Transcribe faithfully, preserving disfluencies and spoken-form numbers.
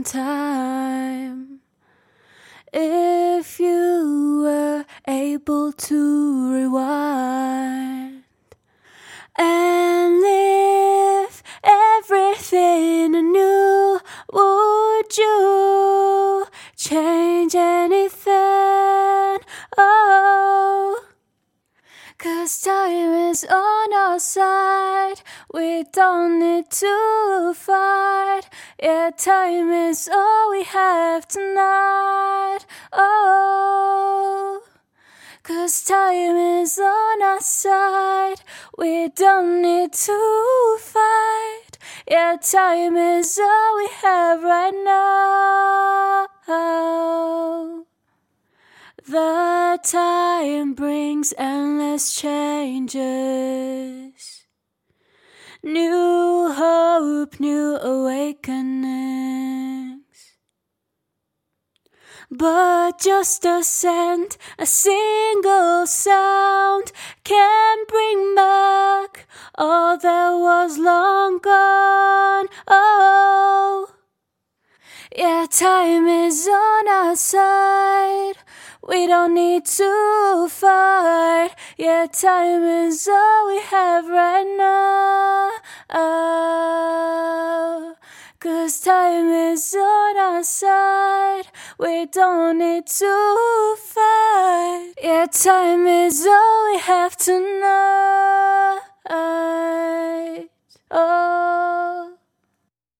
in time. If you were able to rewind and live everything anew, would you change anything? Oh, 'cause time is on our side, we don't need to fight. Yeah, time is all we have tonight. Oh, 'cause time is on our side, we don't need to fight. Yeah, time is all we have right now. The time brings endless changes, new hope, new awakenings. But just a scent, a single sound can bring back all that was long gone. Oh, yeah, time is on our side, we don't need to fight. Yeah, time is all we have right now. Oh, 'cause time is on our side, we don't need to fight. Yeah, time is all we have tonight. Oh.